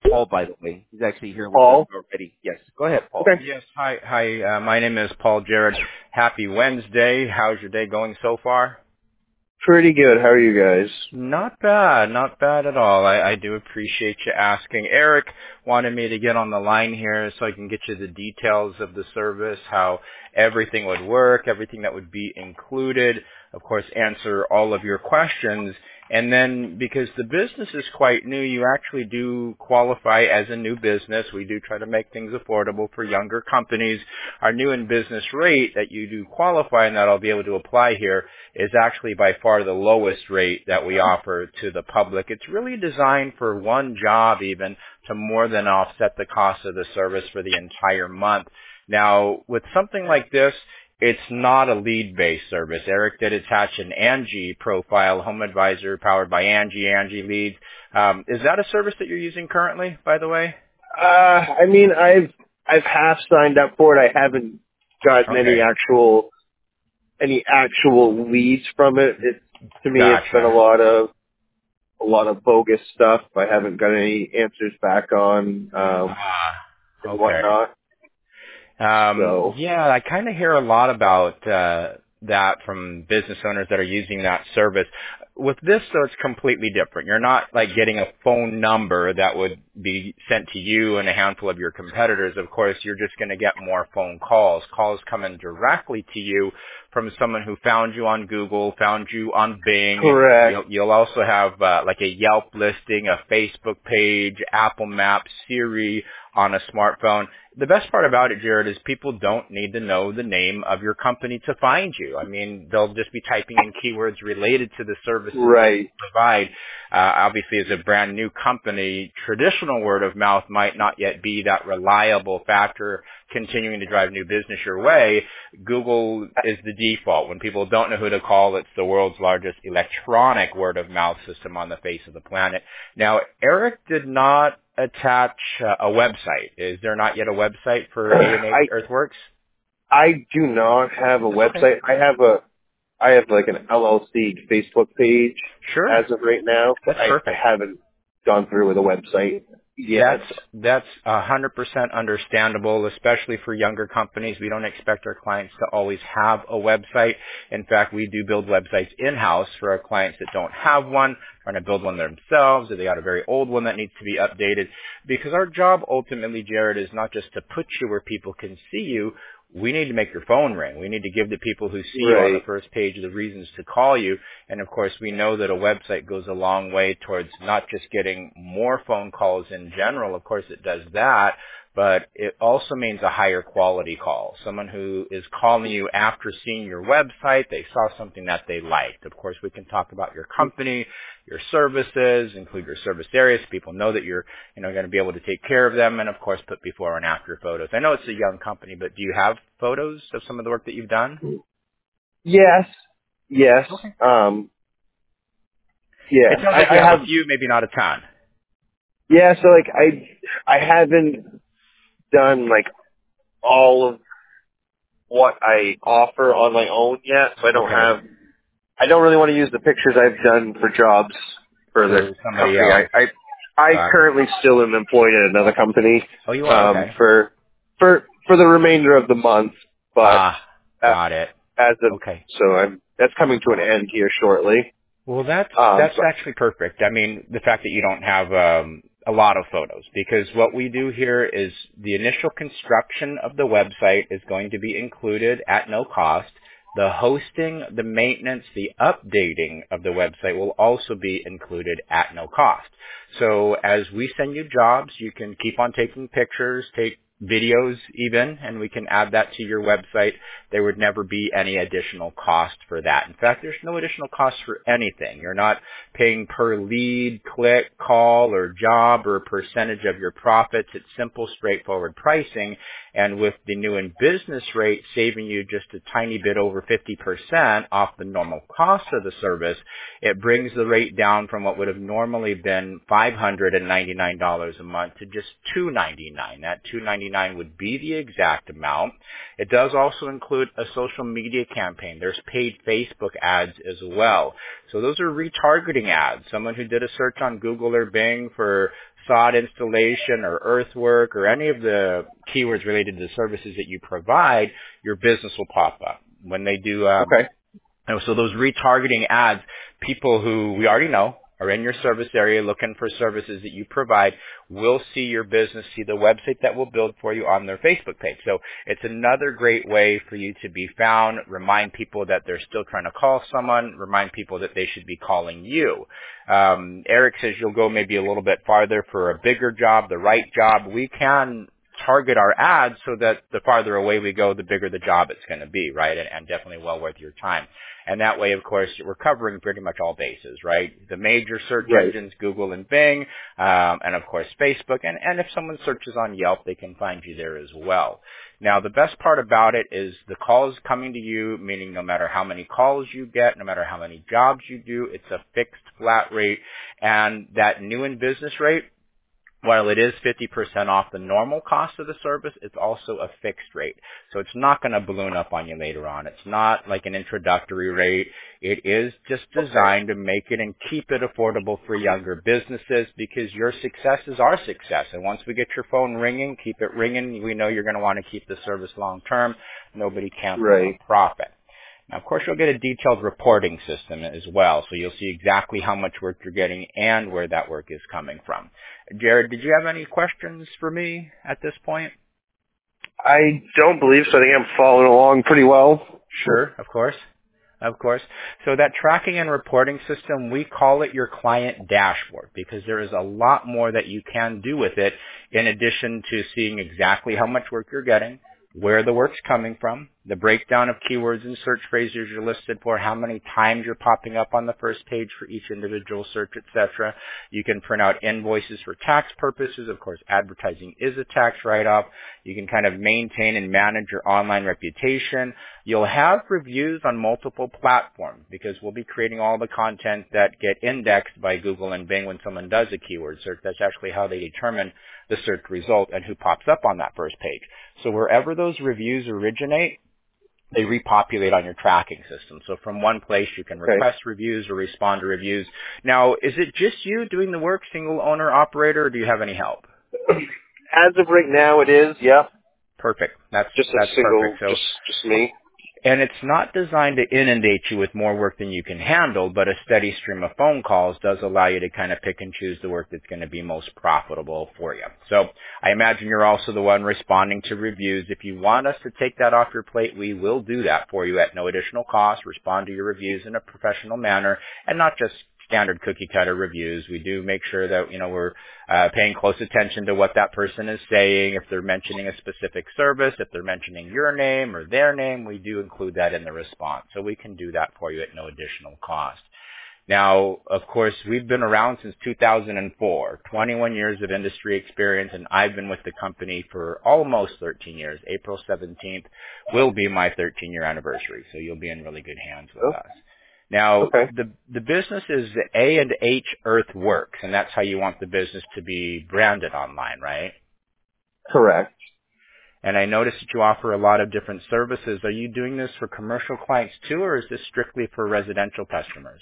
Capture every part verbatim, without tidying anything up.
Paul, by the way. He's actually here with us Paul? already. Yes. Go ahead, Paul. Okay. Yes, hi. Hi, uh, my name is Paul Jarrett. Happy Wednesday. How's your day going so far? Pretty good. How are you guys? Not bad, not bad at all. I, I do appreciate you asking. Eric wanted me to get on the line here so I can get you the details of the service, how everything would work, everything that would be included, of course, answer all of your questions. And then because the business is quite new, you actually do qualify as a new business. We do try to make things affordable for younger companies. Our new in business rate that you do qualify and that I'll be able to apply here is actually by far the lowest rate that we offer to the public. It's really designed for one job even to more than offset the cost of the service for the entire month. Now, with something like this, it's not a lead-based service. Eric did attach an Angie profile, home advisor powered by Angie, Angie Leads. Um, is that a service that you're using currently, by the way? Uh, I mean, I've I've half signed up for it. I haven't gotten Okay. any actual any actual leads from it. It to me, Gotcha. it's been a lot of a lot of bogus stuff. I haven't got any answers back on um, Ah, and okay. whatnot. Um, So yeah, I kind of hear a lot about uh, that from business owners that are using that service. With this, though, it's completely different. You're not like getting a phone number that would be sent to you and a handful of your competitors. Of course, you're just going to get more phone calls. Calls coming directly to you from someone who found you on Google, found you on Bing. correct. You'll, you'll also have uh, like a Yelp listing, a Facebook page, Apple Maps, Siri on a smartphone. The best part about it, Jared, is people don't need to know the name of your company to find you. I mean, they'll just be typing in keywords related to the services Right. you provide. Uh, obviously, as a brand new company, traditional word of mouth might not yet be that reliable factor continuing to drive new business your way. Google is the default. When people don't know who to call, it's the world's largest electronic word of mouth system on the face of the planet. Now, Eric did not attach uh, a website. Is there not yet a website for A and H I Earthworks? I do not have a website. Okay. I have a I have like an L L C Facebook page Sure. as of right now. That's I, perfect. I haven't gone through with a website yet. That's that's a hundred percent understandable, especially for younger companies. We don't expect our clients to always have a website. In fact, we do build websites in-house for our clients that don't have one, trying to build one themselves, or they got a very old one that needs to be updated. Because our job ultimately, Jared, is not just to put you where people can see you. We need to make your phone ring. We need to give the people who see you on the Right. first page the reasons to call you. And of course, we know that a website goes a long way towards not just getting more phone calls in general. Of course, it does that, but it also means a higher quality call. Someone who is calling you after seeing your website, they saw something that they liked. Of course, we can talk about your company, your services, include your service areas. People know that you're, you know, going to be able to take care of them, and of course, put before and after photos. I know it's a young company, but do you have photos of some of the work that you've done? Yes. Yes. Okay. Um yeah. It sounds I, like I you have have a few, maybe not a ton. yeah, so like I I haven't done like all of what I offer on my own yet, so I don't Okay. have I don't really want to use the pictures I've done for jobs for the For somebody company. I else. I, I Got it. currently still am employed at another company Oh, you are? um, Okay. for for for the remainder of the month, but Ah, uh, got it. as of Okay. so I'm that's coming to an end here shortly. Well, that's Um, that's so, actually perfect. I mean, the fact that you don't have um, a lot of photos, because what we do here is the initial construction of the website is going to be included at no cost. The hosting, the maintenance, the updating of the website will also be included at no cost. So as we send you jobs, you can keep on taking pictures, take videos even, and we can add that to your website. There would never be any additional cost for that. In fact, there's no additional cost for anything. You're not paying per lead, click, call, or job, or percentage of your profits. It's simple, straightforward pricing. And with the new in business rate saving you just a tiny bit over fifty percent off the normal cost of the service, it brings the rate down from what would have normally been five hundred ninety-nine dollars a month to just two hundred ninety-nine dollars. That two hundred ninety-nine ninety-nine would be the exact amount. It does also include a social media campaign. There's paid Facebook ads as well. So those are retargeting ads. Someone who did a search on Google or Bing for sod installation or earthwork or any of the keywords related to the services that you provide, your business will pop up. When they do, um, Okay. so those retargeting ads, people who we already know are in your service area looking for services that you provide will see your business, see the website that we'll build for you on their Facebook page. So it's another great way for you to be found, remind people that they're still trying to call someone, remind people that they should be calling you. Um, Eric says you'll go maybe a little bit farther for a bigger job, the right job. We can target our ads so that the farther away we go, the bigger the job it's going to be, right? And, and definitely well worth your time. And that way, of course, we're covering pretty much all bases, right? The major search Right. engines, Google and Bing, um, and of course Facebook. And, and if someone searches on Yelp, they can find you there as well. Now, the best part about it is the calls coming to you, meaning no matter how many calls you get, no matter how many jobs you do, it's a fixed flat rate. And that new in business rate, while it is fifty percent off the normal cost of the service, it's also a fixed rate. So it's not going to balloon up on you later on. It's not like an introductory rate. It is just designed to make it and keep it affordable for younger businesses because your success is our success. And once we get your phone ringing, keep it ringing. We know you're going to want to keep the service long term. Nobody counts Right. on profit. Now, of course, you'll get a detailed reporting system as well, so you'll see exactly how much work you're getting and where that work is coming from. Jared, did you have any questions for me at this point? I don't believe so. I think I'm following along pretty well. Sure, of course. Of course. So that tracking and reporting system, we call it your client dashboard because there is a lot more that you can do with it in addition to seeing exactly how much work you're getting, where the work's coming from, the breakdown of keywords and search phrases you're listed for, how many times you're popping up on the first page for each individual search, et cetera. You can print out invoices for tax purposes. Of course, advertising is a tax write-off. You can kind of maintain and manage your online reputation. You'll have reviews on multiple platforms because we'll be creating all the content that get indexed by Google and Bing when someone does a keyword search. That's actually how they determine the search result and who pops up on that first page. So wherever those reviews originate, they repopulate on your tracking system. So from one place you can request Okay. reviews or respond to reviews. Now, is it just you doing the work, single owner operator, or do you have any help? As of right now, it is. Yeah. Perfect. That's Just a that's single. perfect. So Just just me. And it's not designed to inundate you with more work than you can handle, but a steady stream of phone calls does allow you to kind of pick and choose the work that's going to be most profitable for you. So I imagine you're also the one responding to reviews. If you want us to take that off your plate, we will do that for you at no additional cost, respond to your reviews in a professional manner, and not just standard cookie cutter reviews. We do make sure that, you know, we're uh, paying close attention to what that person is saying. If they're mentioning a specific service, if they're mentioning your name or their name, we do include that in the response. So we can do that for you at no additional cost. Now, of course, we've been around since two thousand four, twenty-one years of industry experience, and I've been with the company for almost thirteen years. April seventeenth will be my thirteen-year anniversary, so you'll be in really good hands with Oh. us. Now, Okay. the the business is A and H Earthworks, and that's how you want the business to be branded online, right? Correct. And I noticed that you offer a lot of different services. Are you doing this for commercial clients too, or is this strictly for residential customers?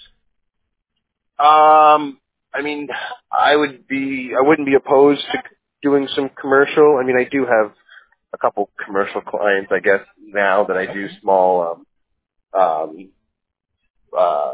Um, I mean, I would be, I wouldn't be opposed to doing some commercial. I mean, I do have a couple commercial clients, I guess, now that I do small, um, um, uh,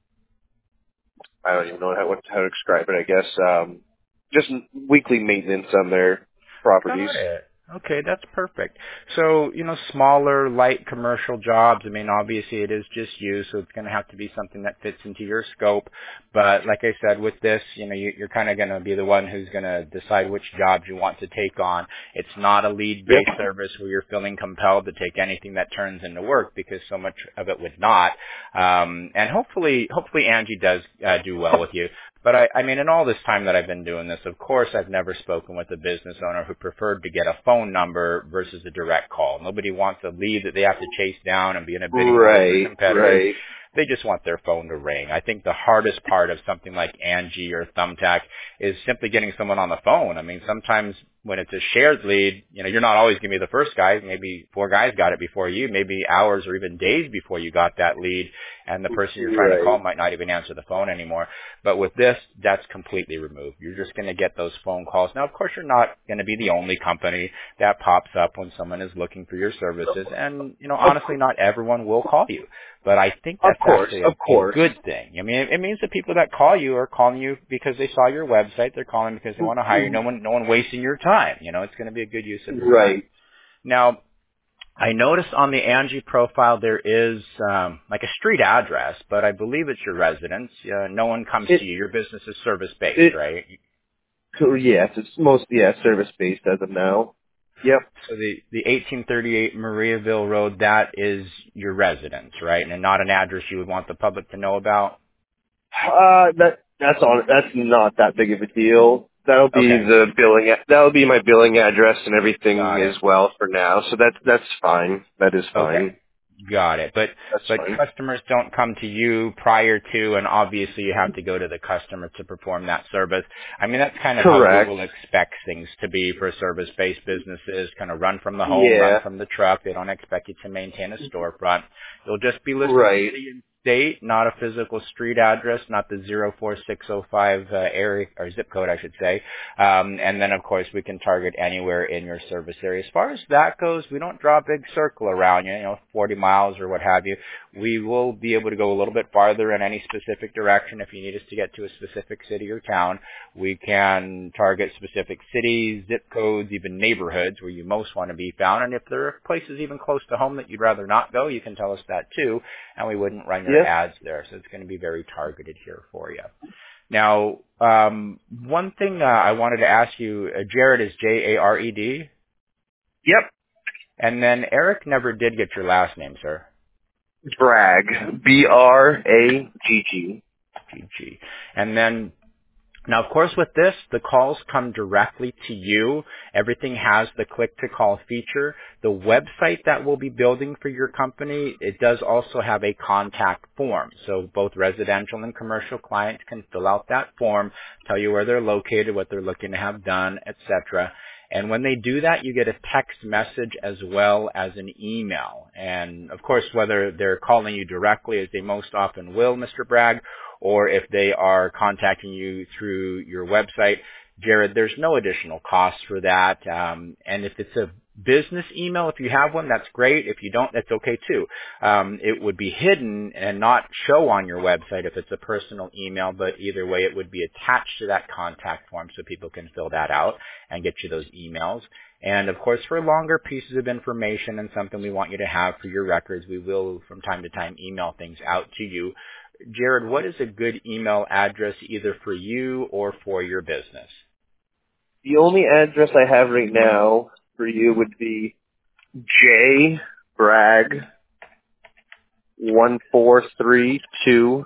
I don't even know how, what, how to describe it, I guess, um, just weekly maintenance on their properties. Got it. Okay, that's perfect. So, you know, smaller, light commercial jobs, I mean, obviously it is just you, so it's going to have to be something that fits into your scope. But like I said, with this, you know, you, you're kind of going to be the one who's going to decide which jobs you want to take on. It's not a lead-based Yep. service where you're feeling compelled to take anything that turns into work because so much of it would not. Um, and hopefully, hopefully Angie does uh, do well with you. But I, I mean, in all this time that I've been doing this, of course, I've never spoken with a business owner who preferred to get a phone number versus a direct call. Nobody wants a lead that they have to chase down and be in a bidding war with their Right, competitors. right. They just want their phone to ring. I think the hardest part of something like Angie or Thumbtack is simply getting someone on the phone. I mean, sometimes when it's a shared lead, you know, you're not always going to be the first guy. Maybe four guys got it before you, maybe hours or even days before you got that lead, and the person you're trying Right. to call might not even answer the phone anymore. But with this, that's completely removed. You're just going to get those phone calls. Now, of course, you're not going to be the only company that pops up when someone is looking for your services. And, you know, honestly, not everyone will call you. But I think that's Of course, actually a, of course. a good thing. I mean, it, it means the people that call you are calling you because they saw your website. They're calling because they want to hire you. No one, no one wasting your time. You know, it's going to be a good use of your Right. time. Now, I noticed on the Angie profile there is um, like a street address, but I believe it's your residence. Uh, no one comes It- to you. Your business is service-based, it- right? So yes, it's most yeah service based as of now. Yep. So the, the eighteen thirty-eight Mariaville Road, that is your residence, right? And not an address you would want the public to know about? Uh, that that's on. That's not that big of a deal. That'll be Okay. the billing. a- That'll be my billing address and everything Got it. as well for now. So that's that's fine. That is Okay. fine. Got it. But That's but fine. customers don't come to you prior to, and obviously you have to go to the customer to perform that service. I mean, that's kind of how Correct. Google expects things to be for service-based businesses, kind of run from the home, Yeah. run from the truck. They don't expect you to maintain a storefront. You'll just be listing Right. city and state, not a physical street address, not the zero four six zero five uh, area, or zip code, I should say. Um, and then, of course, we can target anywhere in your service area. As far as that goes, we don't draw a big circle around you, you know, forty miles or what have you. We will be able to go a little bit farther in any specific direction. If you need us to get to a specific city or town, we can target specific cities, zip codes, even neighborhoods where you most want to be found. And if there are places even close to home that you'd rather not go, you can tell us that too, and we wouldn't run your Yeah. ads there. So it's going to be very targeted here for you. Now, um, one thing uh, I wanted to ask you, uh, Jared is J A R E D, Yep. and then Eric never did get your last name, sir. Bragg. B R A G G. G G. And then, now of course with this, the calls come directly to you. Everything has the click to call feature. The website that we'll be building for your company, it does also have a contact form. So both residential and commercial clients can fill out that form, tell you where they're located, what they're looking to have done, et cetera. And when they do that, you get a text message as well as an email. And of course, whether they're calling you directly, as they most often will, Mister Bragg, or if they are contacting you through your website, Jared, there's no additional cost for that. Um, and if it's a business email, if you have one, that's great. If you don't, that's okay too. Um, it would be hidden and not show on your website if it's a personal email, but either way, it would be attached to that contact form so people can fill that out and get you those emails. And of course, for longer pieces of information and something we want you to have for your records, we will from time to time email things out to you. Jared, what is a good email address either for you or for your business? The only address I have right now for you would be J Bragg one four three two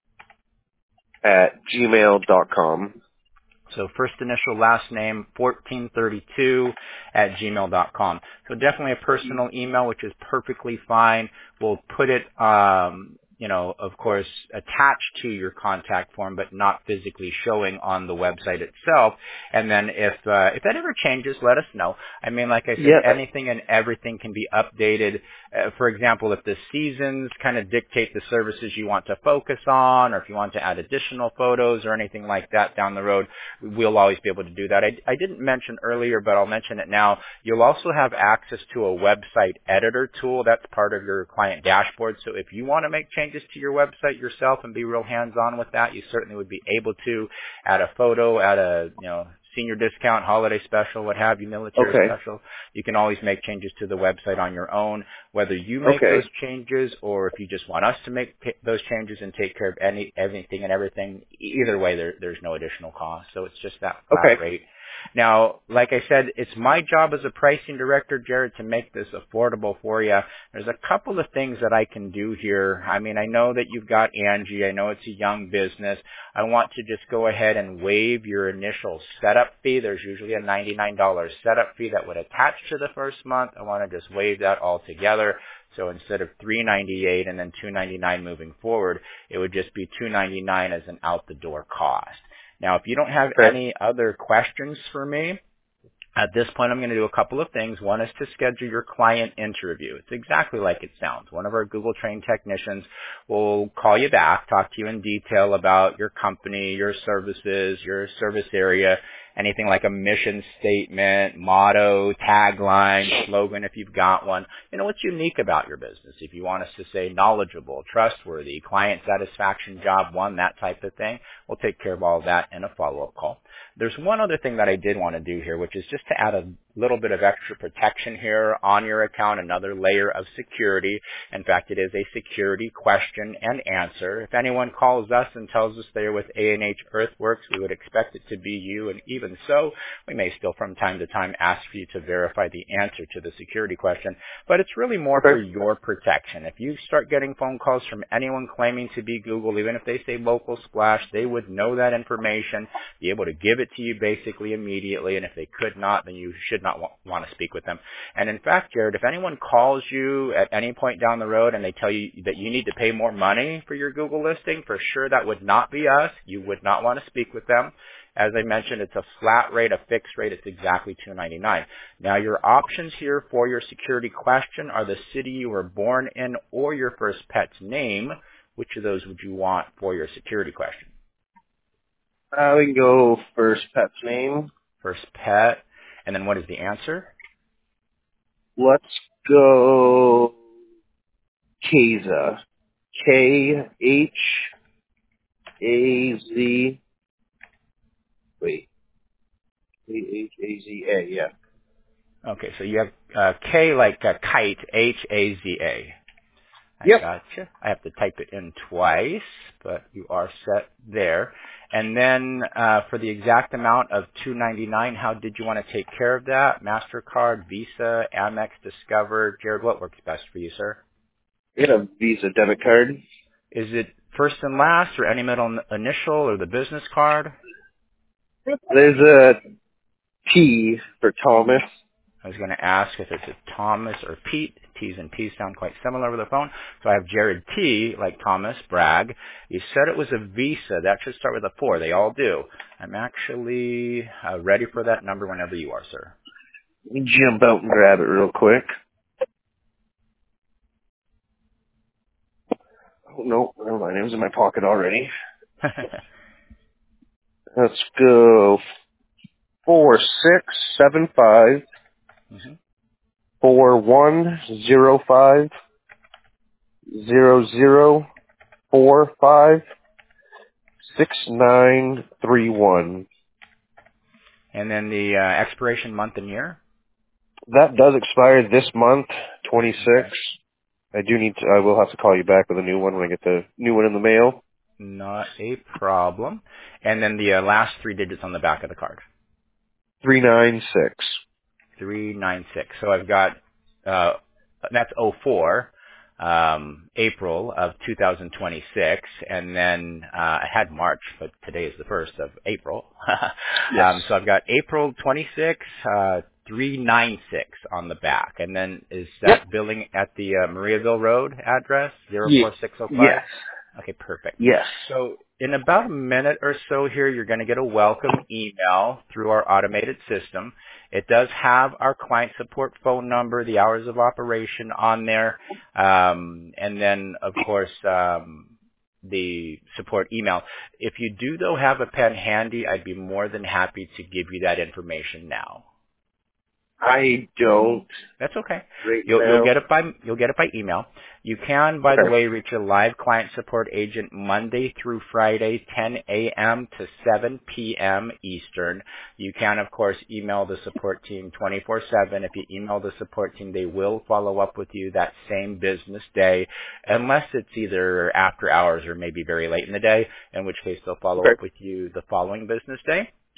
at gmail dot com. So first initial, last name, fourteen thirty-two at gmail dot com. So definitely a personal email, which is perfectly fine. We'll put it, um, you know, of course, attached to your contact form, but not physically showing on the website itself. And then if uh, if that ever changes, let us know. I mean, like I said, Yeah. anything and everything can be updated. Uh, for example, if the seasons kind of dictate the services you want to focus on, or if you want to add additional photos or anything like that down the road, we'll always be able to do that. I, I didn't mention earlier, but I'll mention it now. You'll also have access to a website editor tool. That's part of your client dashboard. So if you want to make changes to your website yourself and be real hands-on with that, you certainly would be able to add a photo, add a, you know, senior discount, holiday special, what have you, military Okay. special. You can always make changes to the website on your own, whether you make Okay. those changes or if you just want us to make p- those changes and take care of any anything and everything. Either way, there, there's no additional cost. So it's just that flat Okay. rate. Now, like I said, it's my job as a pricing director, Jared, to make this affordable for you. There's a couple of things that I can do here. I mean, I know that you've got Angie. I know it's a young business. I want to just go ahead and waive your initial setup fee. There's usually a ninety-nine dollars setup fee that would attach to the first month. I want to just waive that altogether. So instead of three ninety-eight and then two ninety-nine moving forward, it would just be two ninety-nine as an out-the-door cost. Now, if you don't have Okay. any other questions for me, at this point, I'm going to do a couple of things. One is to schedule your client interview. It's exactly like it sounds. One of our Google trained technicians will call you back, talk to you in detail about your company, your services, your service area, anything like a mission statement, motto, tagline, slogan if you've got one. You know, what's unique about your business? If you want us to say knowledgeable, trustworthy, client satisfaction, job one, that type of thing, we'll take care of all of that in a follow-up call. There's one other thing that I did want to do here, which is just to add a little bit of extra protection here on your account, another layer of security. In fact, it is a security question and answer. If anyone calls us and tells us they're with A and H Earthworks, we would expect it to be you, and even so, we may still from time to time ask for you to verify the answer to the security question, but it's really more for your protection. If you start getting phone calls from anyone claiming to be Google, even if they say local splash, they would know that information, be able to give it to you basically immediately, and if they could not, then you should not wa- want to speak with them. And in fact, Jared, if anyone calls you at any point down the road and they tell you that you need to pay more money for your Google listing, for sure that would not be us. You would not want to speak with them. As I mentioned, it's a flat rate, a fixed rate. It's exactly two ninety-nine. Now, your options here for your security question are the city you were born in or your first pet's name. Which of those would you want for your security question? Uh, we can go first pet's name. First pet. And then what is the answer? Let's go Khaza. K H A Z. Wait. K H A Z A, yeah. Okay, so you have uh, K like a kite, H A Z A. I Yep. gotcha. I have to type it in twice, but you are set there. And then uh, for the exact amount of two ninety-nine, how did you want to take care of that? MasterCard, Visa, Amex, Discover? Jared, what works best for you, sir? Get a Visa debit card. Is it first and last or any middle initial or the business card? There's a T for Thomas. I was going to ask if it's a Thomas or Pete. T's and P's sound quite similar over the phone. So I have Jared T, like Thomas, brag. You said it was a Visa. That should start with a four. They all do. I'm actually uh, ready for that number whenever you are, sir. Let me jump out and grab it real quick. Oh, no, never mind. It was in my pocket already. Let's go four six seven five mm-hmm. four one zero five zero zero four five six nine three one. And then the uh, expiration month and year? That does expire this month, twenty-six. Okay. I do need to, I will have to call you back with a new one when I get the new one in the mail. Not a problem. And then the uh, last three digits on the back of the card? three nine six. three nine six. So I've got, uh, that's oh four, um, April of two thousand twenty-six, and then uh, I had March, but today is the first of April. Yes. um, so I've got April twenty-six, uh, three nine six on the back, and then is that Yep. billing at the uh, Mariaville Road address, zero four six oh five? Yes. Okay, perfect. Yes. So in about a minute or so here, you're going to get a welcome email through our automated system. It does have our client support phone number, the hours of operation on there, um, and then, of course, um, the support email. If you do, though, have a pen handy, I'd be more than happy to give you that information now. I don't. That's okay. Right You'll, now. you'll get it by you'll get it by email. You can, by the Okay. way, reach a live client support agent Monday through Friday, ten a.m. to seven p.m. Eastern. You can, of course, email the support team twenty-four seven. If you email the support team, they will follow up with you that same business day, unless it's either after hours or maybe very late in the day, in which case they'll follow Okay. up with you the following business day.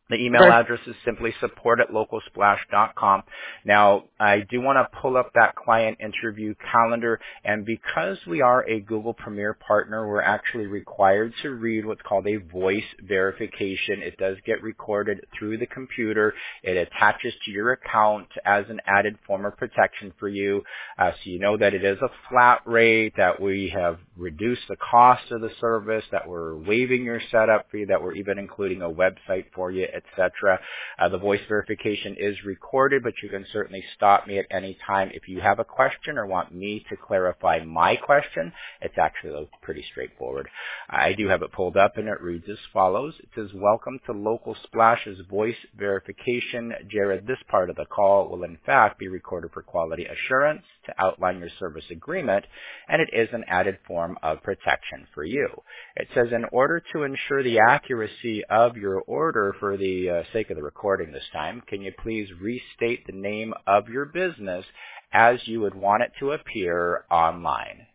The email Okay. address is simply support at local splash dot com. Now, I do want to pull up that client interview calendar, and because we are a Google Premier partner, we're actually required to read what's called a voice verification. It does get recorded through the computer. It attaches to your account as an added form of protection for you, uh, so you know that it is a flat rate, that we have reduced the cost of the service, that we're waiving your setup fee, that we're even including a website for you, et cetera. Uh, the voice verification is recorded, but you can certainly stop me at any time if you have a question or want me to clarify my question. It's actually pretty straightforward. I do have it pulled up, and it reads as follows. It says, welcome to Local Splash's voice verification. Jared, this part of the call will in fact be recorded for quality assurance to outline your service agreement, and it is an added form of protection for you. It says, in order to ensure the accuracy of your order for the uh, sake of the recording this time, can you please restate the name of your business as you would want it to appear online?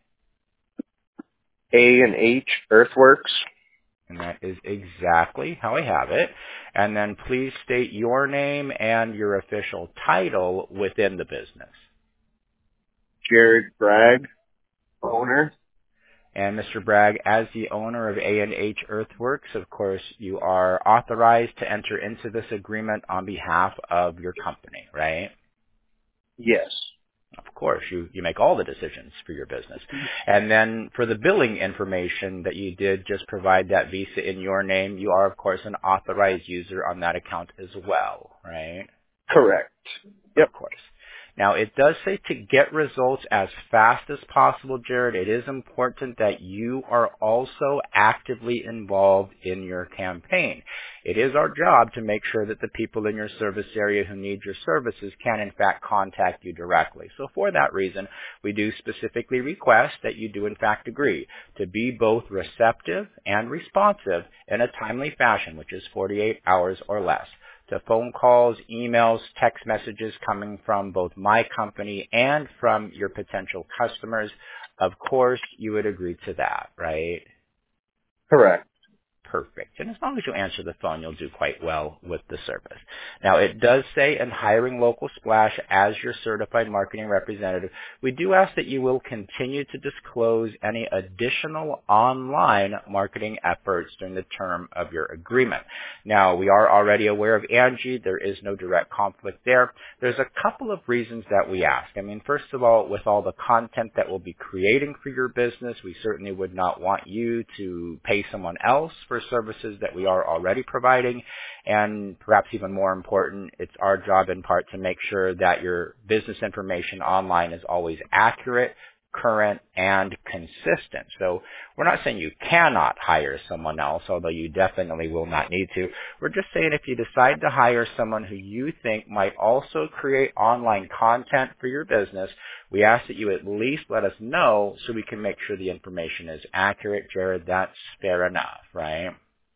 A and H Earthworks. And that is exactly how I have it. And then please state your name and your official title within the business. Jared Bragg, owner. And Mister Bragg, as the owner of A and H Earthworks, of course, you are authorized to enter into this agreement on behalf of your company, right? Yes. Of course, you, you make all the decisions for your business. And then for the billing information that you did just provide that Visa in your name, you are, of course, an authorized user on that account as well, right? Correct. Yep. Of course. Now, it does say to get results as fast as possible, Jared. It is important that you are also actively involved in your campaign. It is our job to make sure that the people in your service area who need your services can, in fact, contact you directly. So for that reason, we do specifically request that you do, in fact, agree to be both receptive and responsive in a timely fashion, which is forty-eight hours or less, to phone calls, emails, text messages coming from both my company and from your potential customers. Of course, you would agree to that, right? Correct. Perfect. And as long as you answer the phone, you'll do quite well with the service. Now, it does say in hiring Local Splash as your certified marketing representative, we do ask that you will continue to disclose any additional online marketing efforts during the term of your agreement. Now, we are already aware of Angie. There is no direct conflict there. There's a couple of reasons that we ask. I mean, first of all, with all the content that we'll be creating for your business, we certainly would not want you to pay someone else for services that we are already providing. And perhaps even more important, it's our job in part to make sure that your business information online is always accurate, current, and consistent. So we're not saying you cannot hire someone else, although you definitely will not need to. We're just saying if you decide to hire someone who you think might also create online content for your business, we ask that you at least let us know so we can make sure the information is accurate. Jared, that's fair enough, right?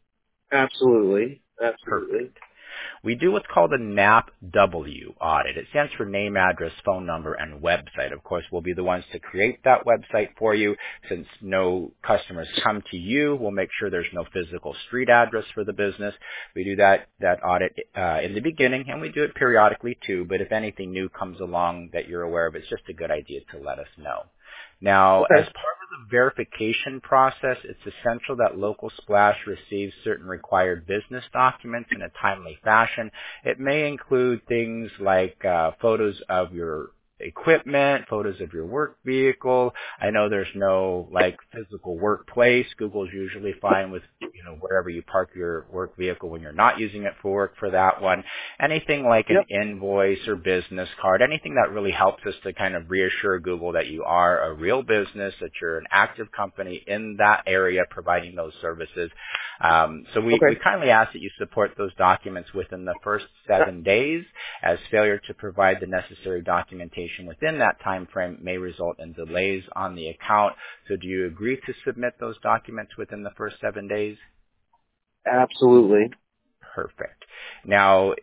Absolutely. Absolutely. Perfect. We do what's called a N A P W audit. It stands for name, address, phone number, and website. Of course, we'll be the ones to create that website for you. Since no customers come to you, we'll make sure there's no physical street address for the business. We do that, that audit uh, in the beginning, and we do it periodically too. But if anything new comes along that you're aware of, it's just a good idea to let us know. Now, Okay. as part of the verification process, it's essential that Local Splash receives certain required business documents in a timely fashion. It may include things like uh, photos of your equipment, photos of your work vehicle. I know there's no like physical workplace. Google's usually fine with, you know, wherever you park your work vehicle when you're not using it for work for that one. Anything like an Yep. invoice or business card, anything that really helps us to kind of reassure Google that you are a real business, that you're an active company in that area providing those services. Um, so we, Okay. we kindly ask that you support those documents within the first seven days, as failure to provide the necessary documentation within that time frame may result in delays on the account. So do you agree to submit those documents within the first seven days? Absolutely. Perfect. Now,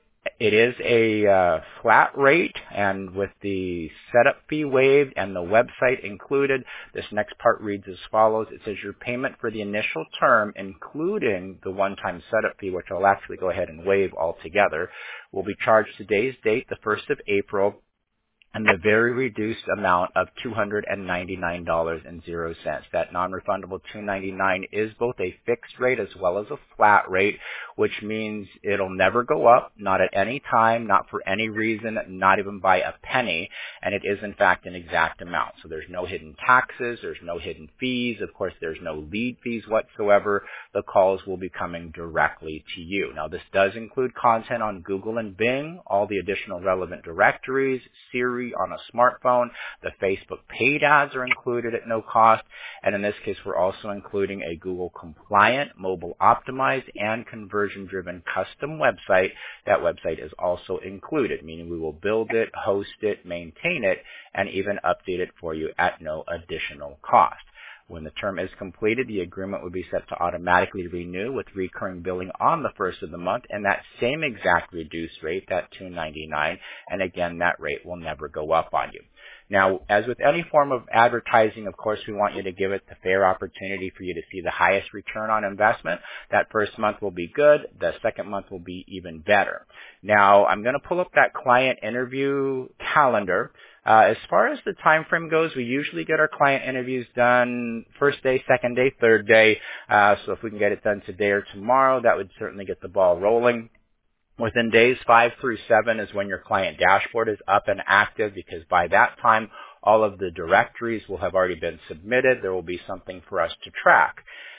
It is a uh, flat rate, and with the setup fee waived and the website included, this next part reads as follows. It says your payment for the initial term, including the one-time setup fee, which I'll actually go ahead and waive altogether, will be charged today's date, the first of April, and the very reduced amount of two hundred ninety-nine dollars and zero cents. That non-refundable two hundred ninety-nine dollars is both a fixed rate as well as a flat rate, which means it'll never go up, not at any time, not for any reason, not even by a penny, and it is in fact an exact amount. So there's no hidden taxes, there's no hidden fees, of course there's no lead fees whatsoever. The calls will be coming directly to you. Now this does include content on Google and Bing, all the additional relevant directories, Siri on a smartphone. The Facebook paid ads are included at no cost, and in this case we're also including a Google compliant, mobile optimized, and conversion driven custom website. That website is also included, meaning we will build it, host it, maintain it, and even update it for you at no additional cost. When the term is completed, the agreement would be set to automatically renew with recurring billing on the first of the month, and that same exact reduced rate, that two hundred ninety-nine dollars, and again, that rate will never go up on you. Now, as with any form of advertising, of course, we want you to give it the fair opportunity for you to see the highest return on investment. That first month will be good. The second month will be even better. Now, I'm going to pull up that client interview calendar. Uh, as far as the time frame goes, we usually get our client interviews done first day, second day, third day. Uh, so if we can get it done today or tomorrow, that would certainly get the ball rolling. Within days five through seven is when your client dashboard is up and active, because by that time, all of the directories will have already been submitted. There will be something for us to track.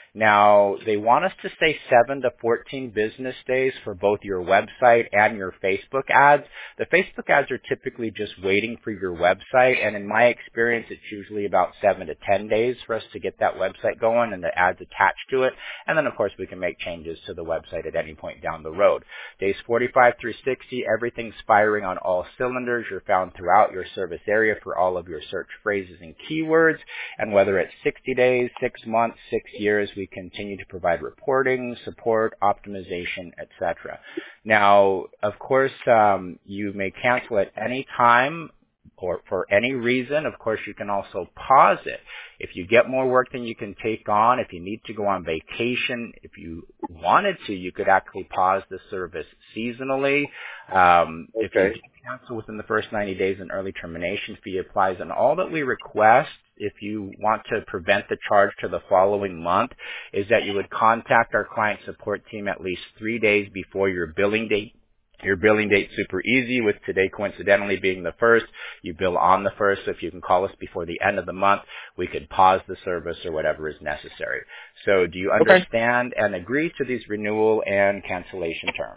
Now, they want us to say seven to fourteen business days for both your website and your Facebook ads. The Facebook ads are typically just waiting for your website, and in my experience, it's usually about seven to ten days for us to get that website going and the ads attached to it. And then, of course, we can make changes to the website at any point down the road. Days forty-five through sixty, everything's firing on all cylinders. You're found throughout your service area for all of your search phrases and keywords. And whether it's sixty days, six months, six years, we continue to provide reporting, support, optimization, et cetera. Now, of course, um, you may cancel at any time or for any reason. Of course, you can also pause it. If you get more work than you can take on, if you need to go on vacation, if you wanted to, you could actually pause the service seasonally. Um, okay. If you cancel within the first ninety days, an early termination fee applies. And all that we request, if you want to prevent the charge to the following month, is that you would contact our client support team at least three days before your billing date. Your billing date's super easy, with today coincidentally being the first. You bill on the first, so if you can call us before the end of the month, we could pause the service or whatever is necessary. So do you understand okay. and agree to these renewal and cancellation terms?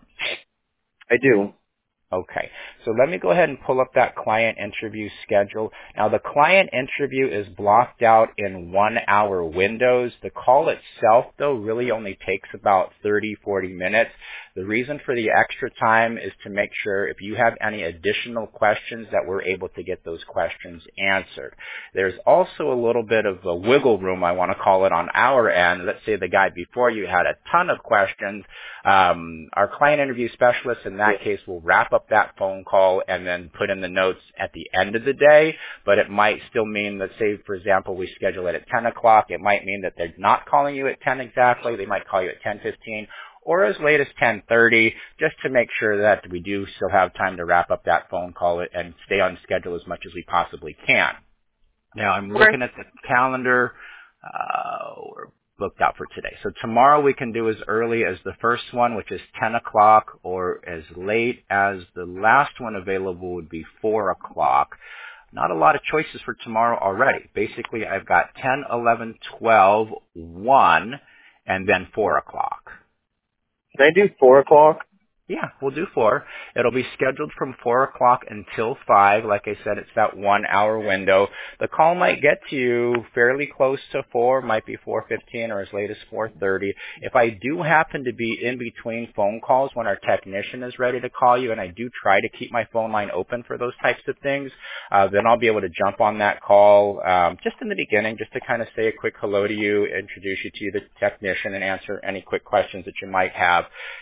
I do. Okay, so let me go ahead and pull up that client interview schedule. Now, the client interview is blocked out in one-hour windows. The call itself, though, really only takes about thirty, forty minutes. The reason for the extra time is to make sure if you have any additional questions that we're able to get those questions answered. There's also a little bit of a wiggle room, I want to call it, on our end. Let's say the guy before you had a ton of questions. Um, our client interview specialist in that case will wrap up that phone call and then put in the notes at the end of the day, but it might still mean, let's say, for example, we schedule it at ten o'clock. It might mean that they're not calling you at ten exactly. They might call you at ten fifteen. Or as late as ten thirty, just to make sure that we do still have time to wrap up that phone call and stay on schedule as much as we possibly can. Now, I'm looking at the calendar. Uh, we're booked out for today. So tomorrow we can do as early as the first one, which is ten o'clock, or as late as the last one available would be four o'clock. Not a lot of choices for tomorrow already. Basically, I've got ten, eleven, twelve, one, and then four o'clock. Can I do four o'clock? Yeah, we'll do four. It'll be scheduled from four o'clock until five. Like I said, it's that one-hour window. The call might get to you fairly close to four, might be four fifteen or as late as four thirty. If I do happen to be in between phone calls when our technician is ready to call you, and I do try to keep my phone line open for those types of things, uh, then I'll be able to jump on that call um, just in the beginning, just to kind of say a quick hello to you, introduce you to the technician, and answer any quick questions that you might have.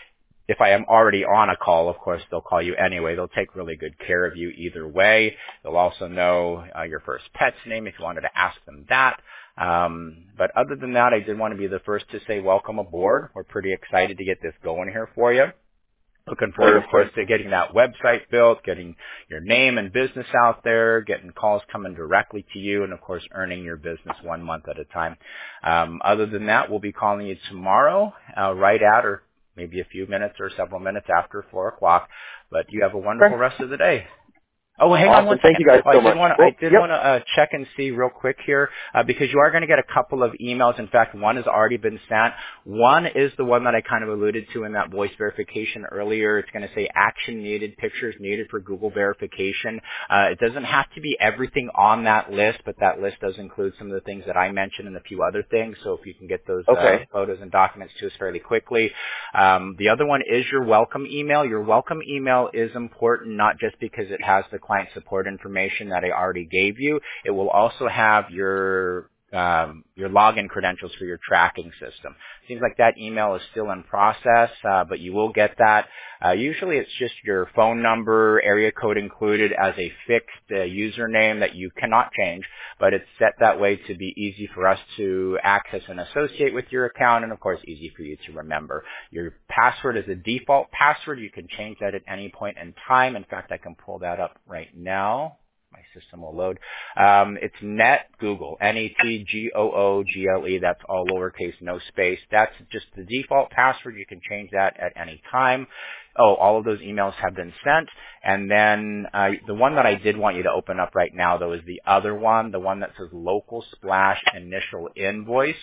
if I am already on a call, of course, they'll call you anyway. They'll take really good care of you either way. They'll also know uh, your first pet's name if you wanted to ask them that. Um, but other than that, I did want to be the first to say welcome aboard. We're pretty excited to get this going here for you. Looking forward, of course, to getting that website built, getting your name and business out there, getting calls coming directly to you, and, of course, earning your business one month at a time. Um, other than that, we'll be calling you tomorrow, uh, right at or maybe a few minutes or several minutes after four o'clock. But you have a wonderful rest of the day. Oh, hang awesome. on one second. Thank you guys oh, so I did much. want to, Well, I did yep. want to uh, check and see real quick here uh, because you are going to get a couple of emails. In fact, one has already been sent. One is the one that I kind of alluded to in that voice verification earlier. It's going to say action needed, pictures needed for Google verification. Uh, it doesn't have to be everything on that list, but that list does include some of the things that I mentioned and a few other things. So if you can get those Okay. uh, photos and documents to us fairly quickly. Um, the other one is your welcome email. Your welcome email is important not just because it has the client support information information that I already gave you. It will also have your um, your login credentials for your tracking system. Seems like that email is still in process, uh, but you will get that. Uh, usually it's just your phone number, area code included as a fixed uh, username that you cannot change, but it's set that way to be easy for us to access and associate with your account, and of course easy for you to remember. Your password is a default password. You can change that at any point in time. In fact, I can pull that up right now. My system will load. Um, it's Net Google, N E T G O O G L E. That's all lowercase, no space. That's just the default password. You can change that at any time. Oh, all of those emails have been sent. And then uh, the one that I did want you to open up right now, though, is the other one, the one that says Local Splash Initial Invoice.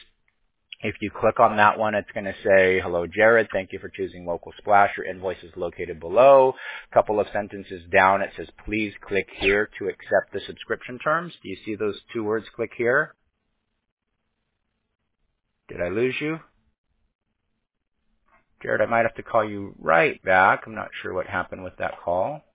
If you click on that one, it's going to say, hello, Jared. Thank you for choosing Local Splash. Your invoice is located below. A couple of sentences down, it says, please click here to accept the subscription terms. Do you see those two words, click here? Did I lose you? Jared, I might have to call you right back. I'm not sure what happened with that call.